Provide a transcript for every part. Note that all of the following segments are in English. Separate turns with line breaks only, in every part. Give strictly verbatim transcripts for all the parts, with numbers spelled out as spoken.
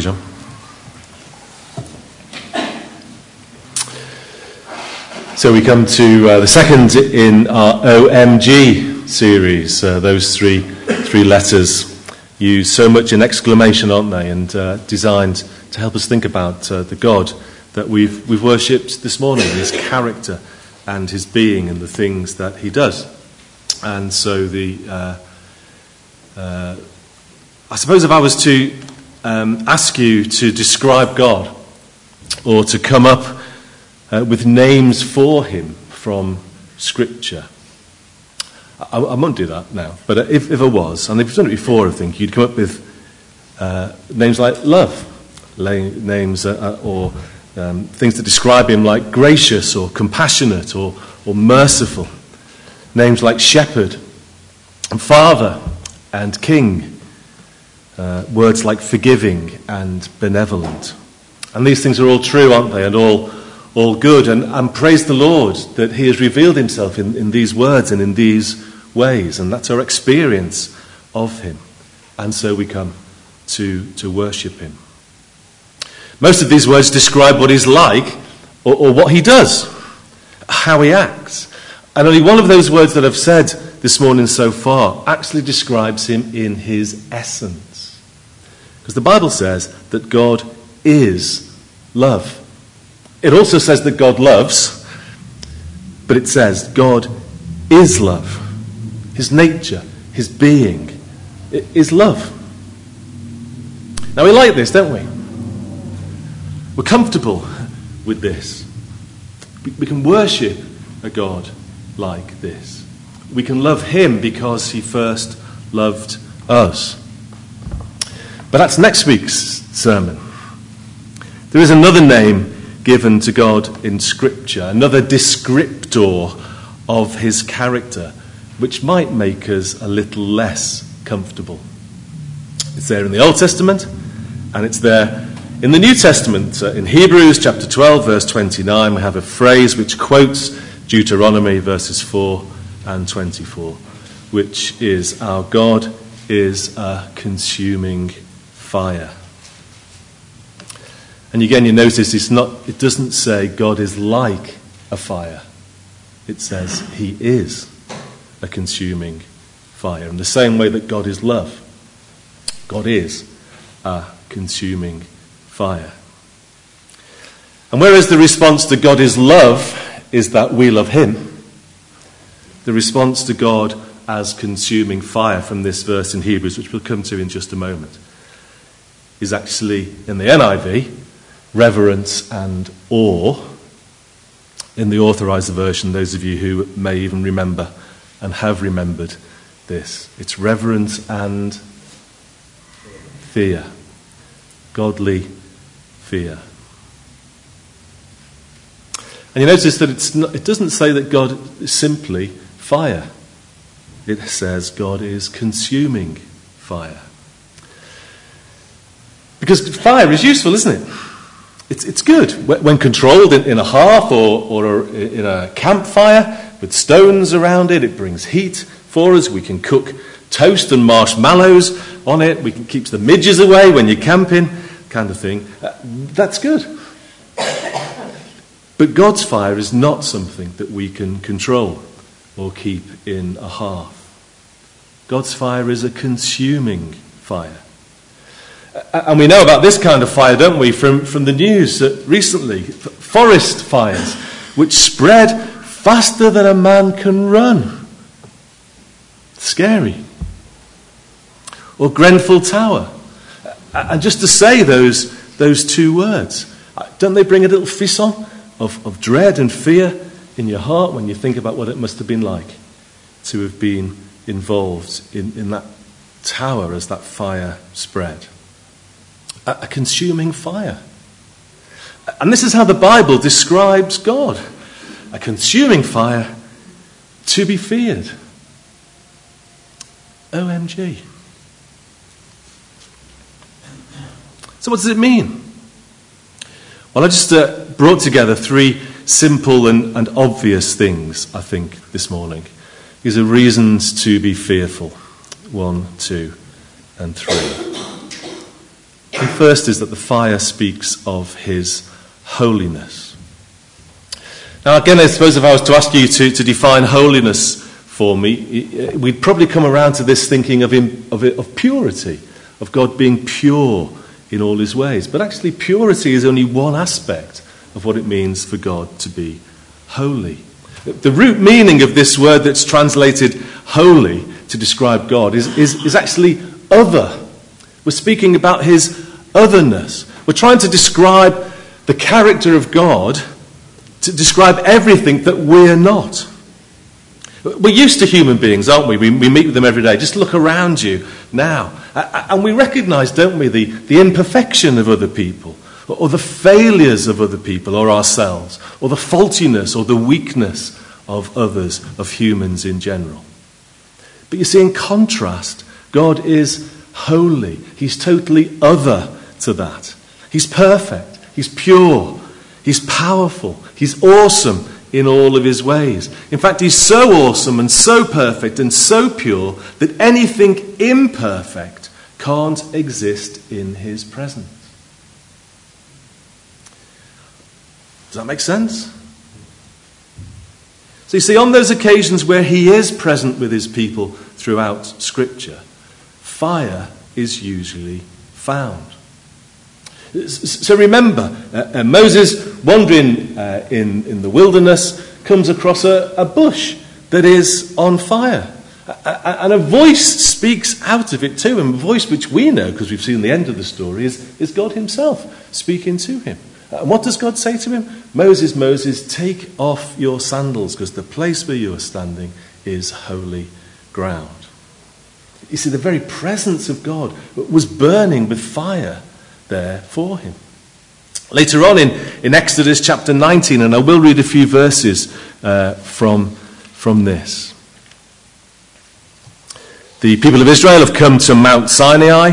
John. So we come to uh, the second in our O M G series. Uh, those three three letters use so much in exclamation, aren't they? And uh, designed to help us think about uh, the God that we've we've worshipped this morning, his character and his being and the things that he does. And so the uh, uh, I suppose if I was to um, ask you to describe God or to come up uh, with names for him from Scripture, I, I won't do that now, but if, if I was, and if you've done it before, I think, you'd come up with uh, names like love, names uh, or um, things that describe him like gracious or compassionate or, or merciful, names like shepherd and father and king, uh, words like forgiving and benevolent. And these things are all true, aren't they, and all all good. And, and praise the Lord that he has revealed himself in, in these words and in these ways. And that's our experience of him. And so we come to, to worship him. Most of these words describe what he's like or, or what he does, how he acts. And only one of those words that I've said this morning so far actually describes him in his essence. Because the Bible says that God is love. It also says that God loves, but it says God is love. His nature, his being, is love. Now we like this, don't we? We're comfortable with this. We can worship a God like this. We can love him because he first loved us. But that's next week's sermon. There is another name given to God in Scripture, another descriptor of his character, which might make us a little less comfortable. It's there in the Old Testament, and it's there in the New Testament. Uh, in Hebrews chapter twelve, verse twenty-nine, we have a phrase which quotes Deuteronomy verses four and twenty-four, which is, our God is a consuming fire. And again, you notice it's not, it doesn't say God is like a fire. It says he is a consuming fire. In the same way that God is love, God is a consuming fire. And whereas the response to God is love is that we love him, the response to God as consuming fire from this verse in Hebrews, which we'll come to in just a moment, is actually, in the N I V, reverence and awe. In the Authorized Version, those of you who may even remember and have remembered this, it's reverence and fear, godly fear. And you notice that it's not, it doesn't say that God is simply fire. It says God is consuming fire. Because fire is useful, isn't it? It's it's good when controlled in, in a hearth or, or in a campfire with stones around it. It brings heat for us. We can cook toast and marshmallows on it. We can keep the midges away when you're camping, kind of thing. Uh, that's good. But God's fire is not something that we can control or keep in a hearth. God's fire is a consuming fire. And we know about this kind of fire, don't we, from, from the news that recently, forest fires, which spread faster than a man can run. Scary. Or Grenfell Tower. And just to say those, those two words, don't they bring a little frisson of, of dread and fear in your heart when you think about what it must have been like to have been involved in, in that tower as that fire spread? A consuming fire. And this is how the Bible describes God. A consuming fire to be feared. O M G. So what does it mean? Well, I just uh, brought together three simple and, and obvious things, I think, this morning. These are reasons to be fearful. One, two, and three. The first is that the fire speaks of his holiness. Now again, I suppose if I was to ask you to, to define holiness for me, we'd probably come around to this thinking of, him, of, it, of purity, of God being pure in all his ways. But actually purity is only one aspect of what it means for God to be holy. The root meaning of this word that's translated holy to describe God is, is, is actually other. We're speaking about his otherness. We're trying to describe the character of God, to describe everything that we're not. We're used to human beings, aren't we? we? We meet with them every day. Just look around you now. And we recognise, don't we, the, the imperfection of other people, or the failures of other people or ourselves, or the faultiness or the weakness of others, of humans in general. But you see, in contrast, God is holy. He's totally other to that. He's perfect. He's pure. He's powerful. He's awesome in all of his ways. In fact, he's so awesome and so perfect and so pure that anything imperfect can't exist in his presence. Does that make sense? So you see, on those occasions where he is present with his people throughout Scripture, fire is usually found. So remember, uh, uh, Moses, wandering uh, in, in the wilderness, comes across a, a bush that is on fire. Uh, and a voice speaks out of it to him, a voice which we know, because we've seen the end of the story, is, is God himself speaking to him. And what does God say to him? Moses, Moses, take off your sandals, because the place where you are standing is holy ground. You see, the very presence of God was burning with fire there for him. Later on in, in Exodus chapter nineteen, and I will read a few verses uh, from, from this. The people of Israel have come to Mount Sinai.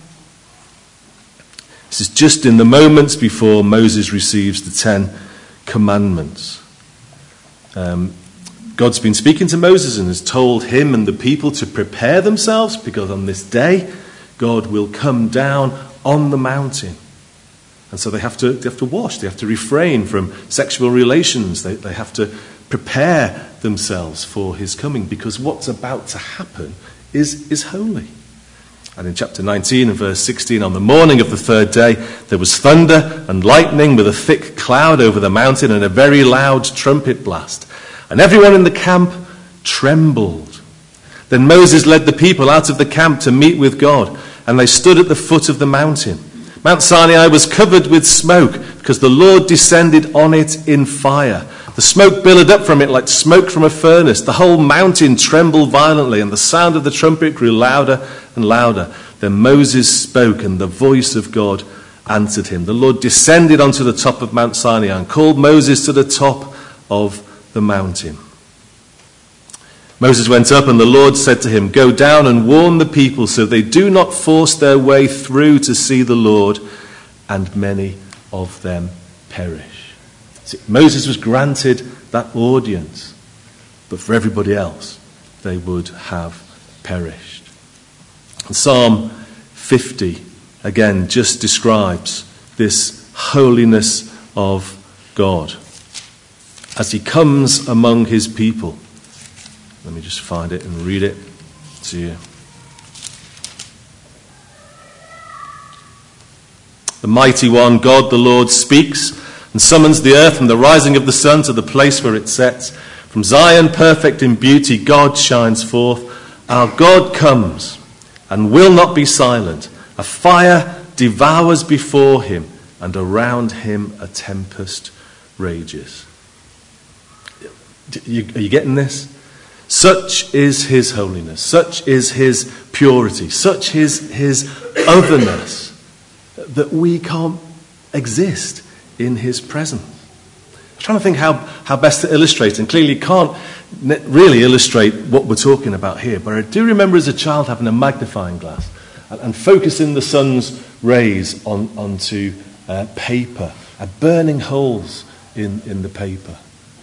This is just in the moments before Moses receives the Ten Commandments. Um, God's been speaking to Moses and has told him and the people to prepare themselves, because on this day God will come down on the mountain. And so they have to, they have to wash, they have to refrain from sexual relations, they, they have to prepare themselves for his coming, because what's about to happen is, is holy. And in chapter nineteen and verse sixteen, on the morning of the third day, there was thunder and lightning with a thick cloud over the mountain and a very loud trumpet blast. And everyone in the camp trembled. Then Moses led the people out of the camp to meet with God, and they stood at the foot of the mountain. Mount Sinai was covered with smoke, because the Lord descended on it in fire. The smoke billowed up from it like smoke from a furnace. The whole mountain trembled violently, and the sound of the trumpet grew louder and louder. Then Moses spoke, and the voice of God answered him. The Lord descended onto the top of Mount Sinai and called Moses to the top of the mountain. Moses went up, and the Lord said to him, "Go down and warn the people so they do not force their way through to see the Lord, and many of them perish." See, Moses was granted that audience, but for everybody else, they would have perished. And Psalm fifty, again, just describes this holiness of God as he comes among his people. Let me just find it and read it to you. The mighty one, God the Lord, speaks and summons the earth from the rising of the sun to the place where it sets. From Zion, perfect in beauty, God shines forth. Our God comes and will not be silent. A fire devours before him, and around him a tempest rages. Are you, are you getting this? Such is his holiness, such is his purity, such is his otherness, that we can't exist in his presence. I'm trying to think how, how best to illustrate, and clearly can't really illustrate what we're talking about here, but I do remember as a child having a magnifying glass and, and focusing the sun's rays on, onto uh, paper and burning holes in, in the paper.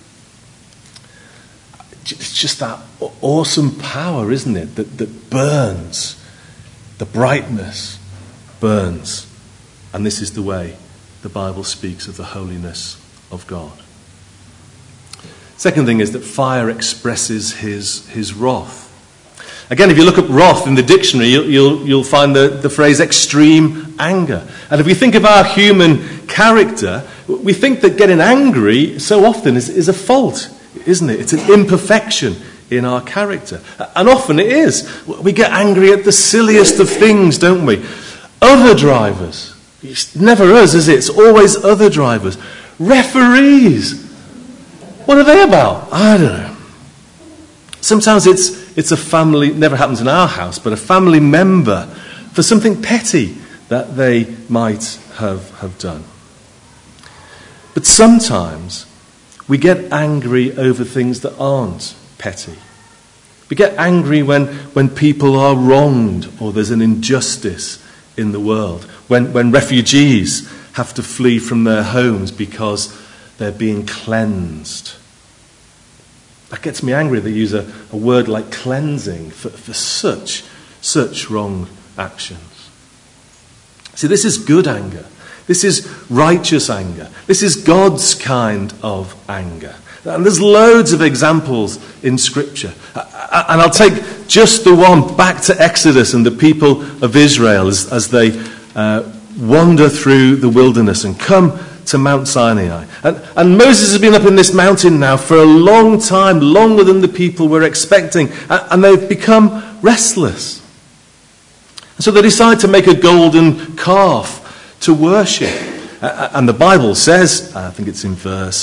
It's just that awesome power, isn't it, that, that burns. The brightness burns And this is the way the Bible speaks of the holiness of God. Second thing is that fire expresses his, his wrath. Again, if you look up wrath in the dictionary, you'll, you'll, you'll find the, the phrase extreme anger. And if we think of our human character, we think that getting angry so often is, is a fault, isn't it? It's an imperfection in our character. And often it is. We get angry at the silliest of things, don't we? Other drivers. It's never us, is it? It's always other drivers. Referees. What are they about? I don't know. Sometimes it's it's a family, never happens in our house, but a family member for something petty that they might have, have done. But sometimes we get angry over things that aren't petty. We get angry when, when people are wronged or there's an injustice in the world. When, when refugees have to flee from their homes because they're being cleansed. That gets me angry. They use a, a word like cleansing for, for such, such wrong actions. See, this is good anger. This is righteous anger. This is God's kind of anger. And there's loads of examples in Scripture. And I'll take just the one back to Exodus and the people of Israel as, as they uh, wander through the wilderness and come to Mount Sinai. And, and Moses has been up in this mountain now for a long time, longer than the people were expecting. And, and they've become restless. And so they decide to make a golden calf to worship. Uh, and the Bible says, I think it's in verse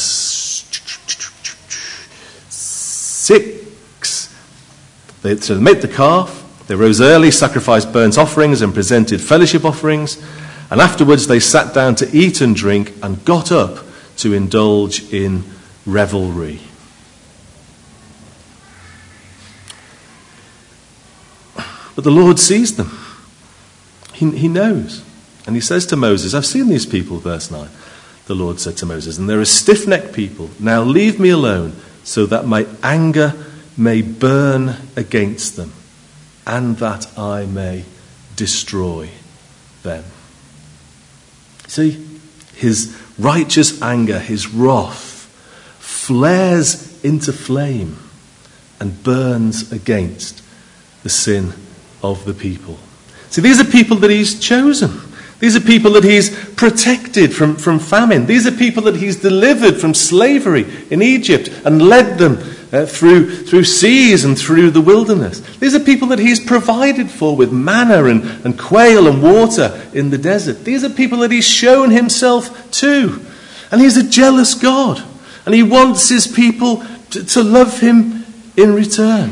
six, they, so they made the calf, they rose early, sacrificed burnt offerings and presented fellowship offerings. And afterwards they sat down to eat and drink and got up to indulge in revelry. But the Lord sees them. He, he knows. And he says to Moses, I've seen these people, verse nine. The Lord said to Moses, and they're a stiff-necked people. Now leave me alone so that my anger may burn against them and that I may destroy them. See, his righteous anger, his wrath, flares into flame and burns against the sin of the people. See, these are people that he's chosen. These are people that he's protected from, from famine. These are people that he's delivered from slavery in Egypt and led them uh, through, through seas and through the wilderness. These are people that he's provided for with manna and, and quail and water in the desert. These are people that he's shown himself to. And he's a jealous God. And he wants his people to, to love him in return.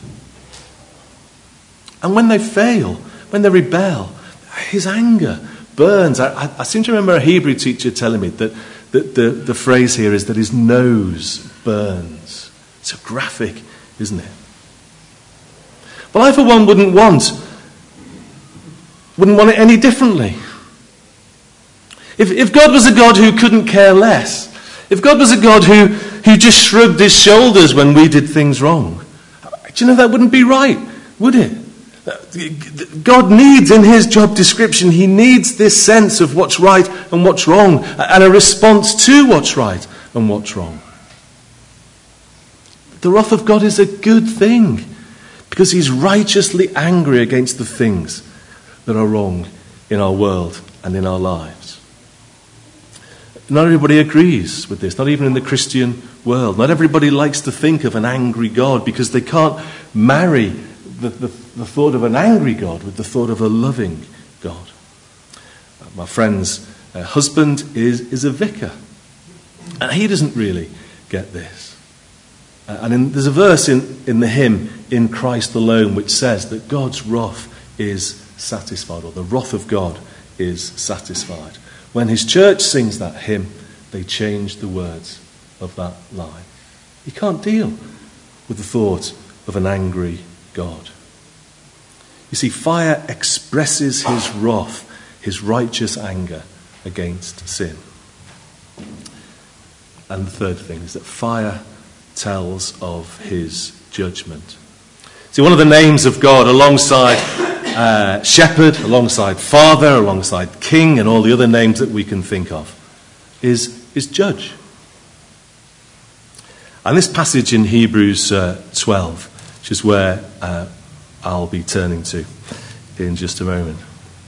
And when they fail, when they rebel, his anger burns. I, I, I seem to remember a Hebrew teacher telling me that, that the, the phrase here is that his nose burns. So graphic, isn't it? Well, I for one wouldn't want, wouldn't want it any differently. If, if God was a God who couldn't care less, if God was a God who, who just shrugged his shoulders when we did things wrong, do you know that wouldn't be right, would it? God needs, in his job description, he needs this sense of what's right and what's wrong, and a response to what's right and what's wrong. The wrath of God is a good thing, because he's righteously angry against the things that are wrong in our world and in our lives. Not everybody agrees with this, not even in the Christian world. Not everybody likes to think of an angry God, because they can't marry The, the, the thought of an angry God with the thought of a loving God. Uh, my friend's uh, husband is, is a vicar, and he doesn't really get this. Uh, and in, there's a verse in, in the hymn, In Christ Alone, which says that God's wrath is satisfied, or the wrath of God is satisfied. When his church sings that hymn, they change the words of that line. You can't deal with the thought of an angry God. You see, fire expresses his wrath, his righteous anger against sin. And the third thing is that fire tells of his judgment. See, one of the names of God alongside uh, shepherd, alongside father, alongside king, and all the other names that we can think of, is, is judge. And this passage in Hebrews uh, twelve, which is where uh, I'll be turning to in just a moment,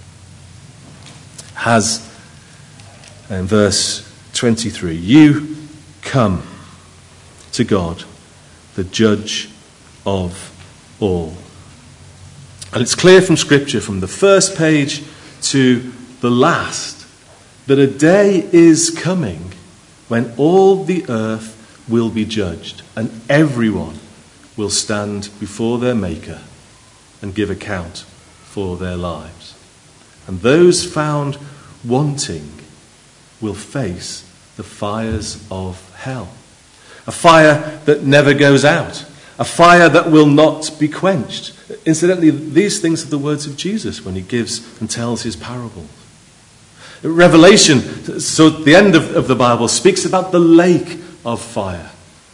has, in verse twenty-three, you come to God, the judge of all. And it's clear from Scripture, from the first page to the last, that a day is coming when all the earth will be judged, and everyone will stand before their Maker and give account for their lives. And those found wanting will face the fires of hell. A fire that never goes out. A fire that will not be quenched. Incidentally, these things are the words of Jesus when he gives and tells his parables. Revelation, so the end of, of the Bible, speaks about the lake of fire.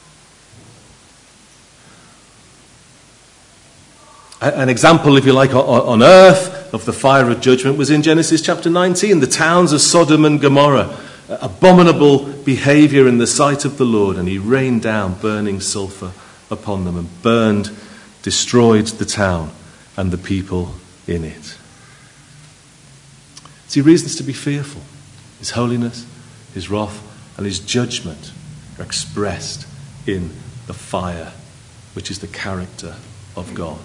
An example, if you like, on earth of the fire of judgment was in Genesis chapter nineteen. The towns of Sodom and Gomorrah, abominable behavior in the sight of the Lord, and he rained down burning sulfur upon them and burned, destroyed the town and the people in it. See, reasons to be fearful. His holiness, his wrath, and his judgment are expressed in the fire, which is the character of God.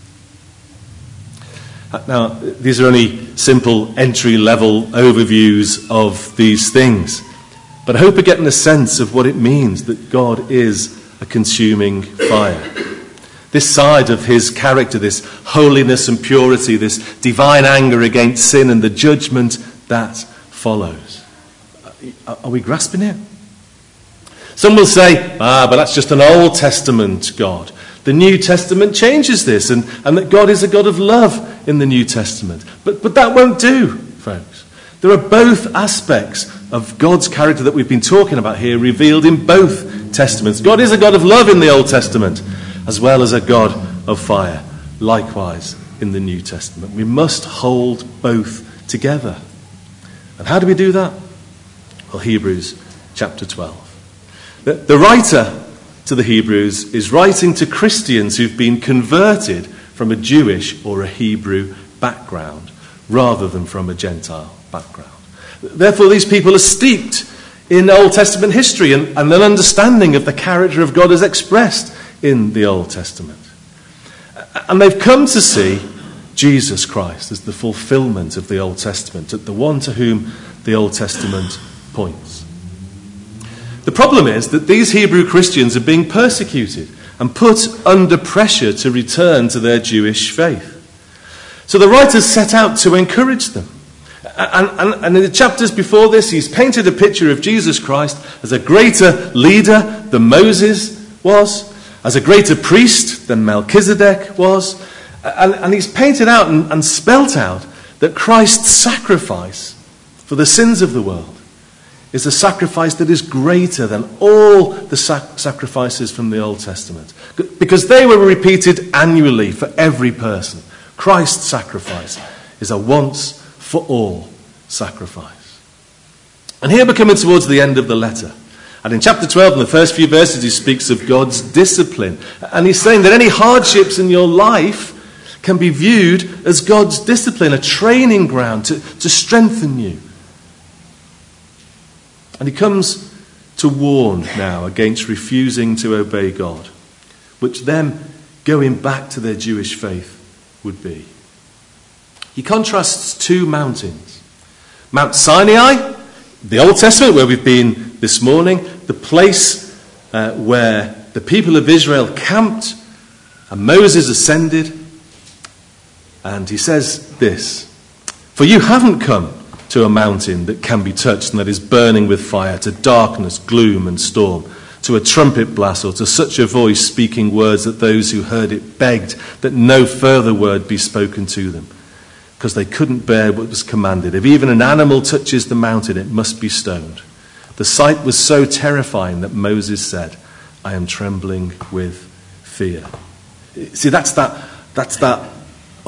Now, these are only simple entry-level overviews of these things, but I hope you're getting a sense of what it means that God is a consuming fire. This side of his character, this holiness and purity, this divine anger against sin and the judgment that follows. Are we grasping it? Some will say, ah, but that's just an Old Testament God. The New Testament changes this, and, and that God is a God of love in the New Testament. But, but that won't do, folks. There are both aspects of God's character that we've been talking about here revealed in both Testaments. God is a God of love in the Old Testament, as well as a God of fire, likewise in the New Testament. We must hold both together. And how do we do that? Well, Hebrews chapter twelve. The, the writer to the Hebrews is writing to Christians who've been converted from a Jewish or a Hebrew background rather than from a Gentile background. Therefore, these people are steeped in Old Testament history and, and an understanding of the character of God as expressed in the Old Testament. And they've come to see Jesus Christ as the fulfillment of the Old Testament, the one to whom the Old Testament points. The problem is that these Hebrew Christians are being persecuted and put under pressure to return to their Jewish faith. So the writers set out to encourage them. And, and, and in the chapters before this, he's painted a picture of Jesus Christ as a greater leader than Moses was, as a greater priest than Melchizedek was. And, and he's painted out and, and spelt out that Christ's sacrifice for the sins of the world is a sacrifice that is greater than all the sac- sacrifices from the Old Testament. Because they were repeated annually for every person. Christ's sacrifice is a once-for-all sacrifice. And here we're coming towards the end of the letter. And in chapter twelve, in the first few verses, he speaks of God's discipline. And he's saying that any hardships in your life can be viewed as God's discipline, a training ground to, to strengthen you. And he comes to warn now against refusing to obey God, which them going back to their Jewish faith would be. He contrasts two mountains. Mount Sinai, the Old Testament, where we've been this morning, the place uh, where the people of Israel camped and Moses ascended. And he says this, "For you haven't come to a mountain that can be touched and that is burning with fire, to darkness, gloom and storm, to a trumpet blast or to such a voice speaking words that those who heard it begged that no further word be spoken to them, because they couldn't bear what was commanded. If even an animal touches the mountain, it must be stoned. The sight was so terrifying that Moses said, 'I am trembling with fear.'" See, that's that, that's that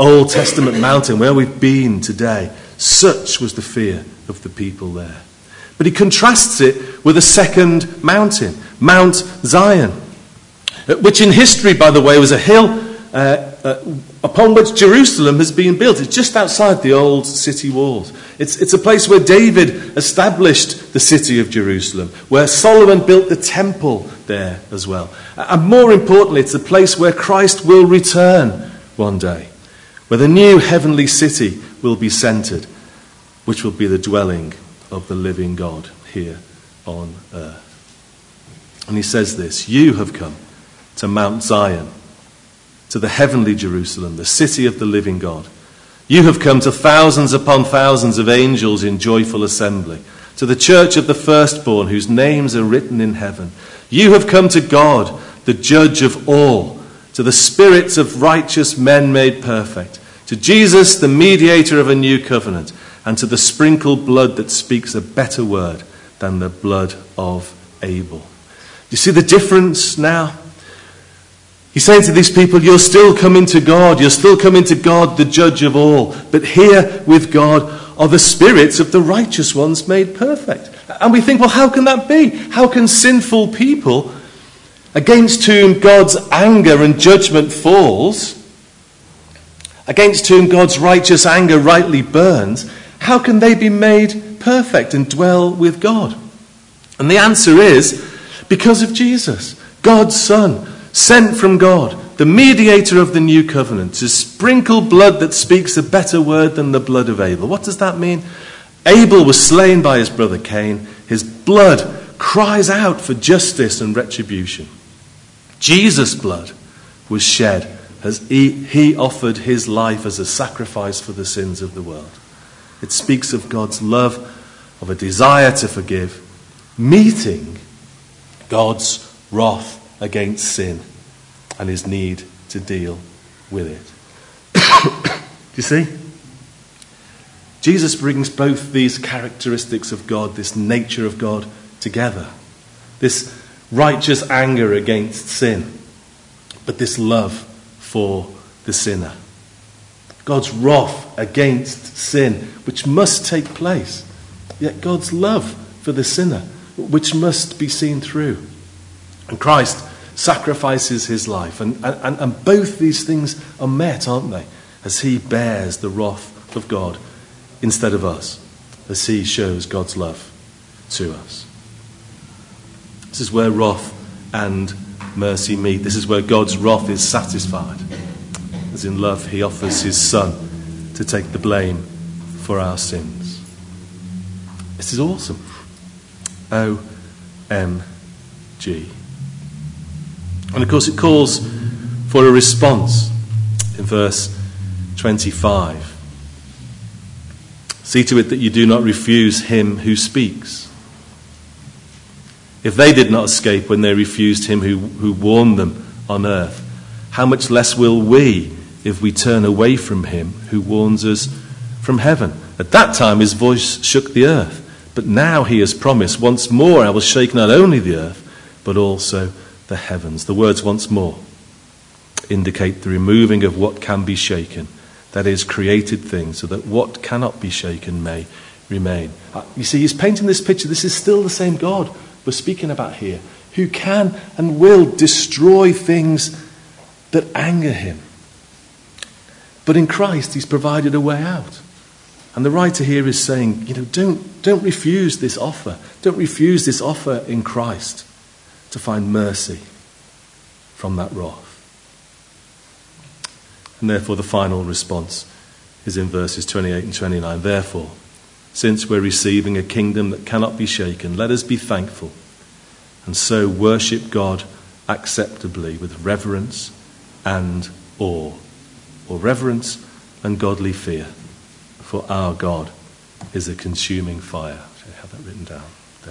Old Testament mountain where we've been today. Such was the fear of the people there. But he contrasts it with a second mountain, Mount Zion, which in history, by the way, was a hill uh, uh, upon which Jerusalem has been built. It's just outside the old city walls. It's, it's a place where David established the city of Jerusalem, where Solomon built the temple there as well. And more importantly, it's a place where Christ will return one day, where the new heavenly city will be centred, which will be the dwelling of the living God here on earth. And he says this, you have come to Mount Zion, to the heavenly Jerusalem, the city of the living God. You have come to thousands upon thousands of angels in joyful assembly, to the church of the firstborn whose names are written in heaven. You have come to God, the judge of all, to the spirits of righteous men made perfect, to Jesus, the mediator of a new covenant, and to the sprinkled blood that speaks a better word than the blood of Abel. Do you see the difference now? He's saying to these people, you're still coming to God. You're still coming to God, the judge of all. But here with God are the spirits of the righteous ones made perfect. And we think, well, how can that be? How can sinful people, against whom God's anger and judgment falls, against whom God's righteous anger rightly burns, how can they be made perfect and dwell with God? And the answer is, because of Jesus, God's Son, sent from God, the mediator of the new covenant, to sprinkle blood that speaks a better word than the blood of Abel. What does that mean? Abel was slain by his brother Cain. His blood cries out for justice and retribution. Jesus' blood was shed as he, he offered his life as a sacrifice for the sins of the world. It speaks of God's love, of a desire to forgive, meeting God's wrath against sin and his need to deal with it. Do you see? Jesus brings both these characteristics of God, this nature of God, together. This righteous anger against sin, but this love for the sinner. God's wrath against sin, which must take place, yet God's love for the sinner, which must be seen through. And Christ sacrifices his life, and, and, and both these things are met, aren't they? As he bears the wrath of God instead of us, as he shows God's love to us. This is where wrath and mercy meet. This is where God's wrath is satisfied. As in love, he offers his Son to take the blame for our sins. This is awesome. O M G. And of course it calls for a response in verse twenty-five. See to it that you do not refuse him who speaks. If they did not escape when they refused him who, who warned them on earth, how much less will we if we turn away from him who warns us from heaven? At that time his voice shook the earth, but now he has promised, once more I will shake not only the earth, but also the heavens. The words once more indicate the removing of what can be shaken, that is, created things, so that what cannot be shaken may remain. Uh, you see, he's painting this picture. This is still the same God we're speaking about here, who can and will destroy things that anger him. But in Christ, he's provided a way out. And the writer here is saying, you know, don't, don't refuse this offer. Don't refuse this offer in Christ to find mercy from that wrath. And therefore the final response is in verses twenty-eight and twenty-nine. Therefore, since we're receiving a kingdom that cannot be shaken, let us be thankful and so worship God acceptably with reverence and awe, or reverence and godly fear. For our God is a consuming fire. I have that written down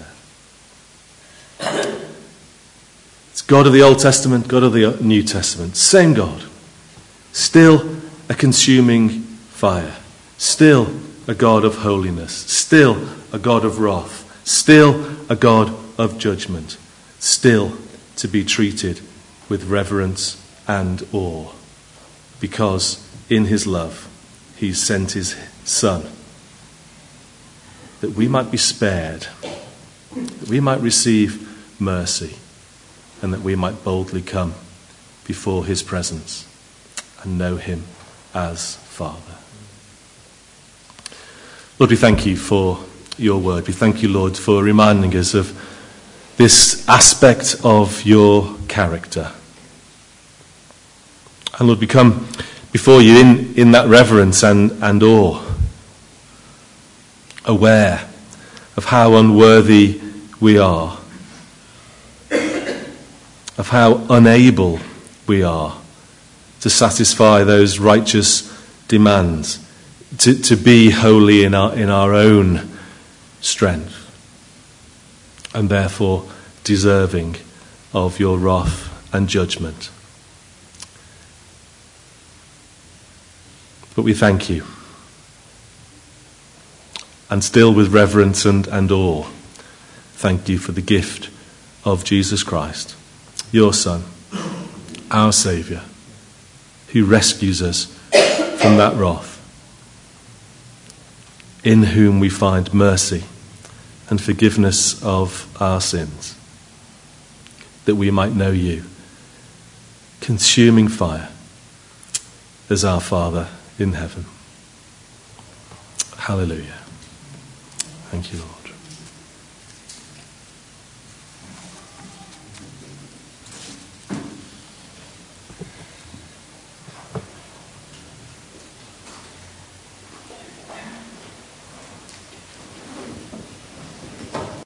there. It's God of the Old Testament, God of the New Testament. Same God. Still a consuming fire. Still a God of holiness. Still a God of wrath. Still a God of judgment. Still to be treated with reverence and awe. Because in his love, he sent his Son, that we might be spared, that we might receive mercy, and that we might boldly come before his presence and know him as Father. Lord, we thank you for your word. We thank you, Lord, for reminding us of this aspect of your character. And Lord, we come before you in, in that reverence and, and awe, aware of how unworthy we are, of how unable we are to satisfy those righteous demands, to, to be holy in our, in our own strength, and therefore deserving of your wrath and judgment. But we thank you, and still with reverence and, and awe, thank you for the gift of Jesus Christ, your Son, our Saviour, who rescues us from that wrath, in whom we find mercy and forgiveness of our sins, that we might know you, consuming fire, as our Father in heaven. Hallelujah. Thank you, Lord.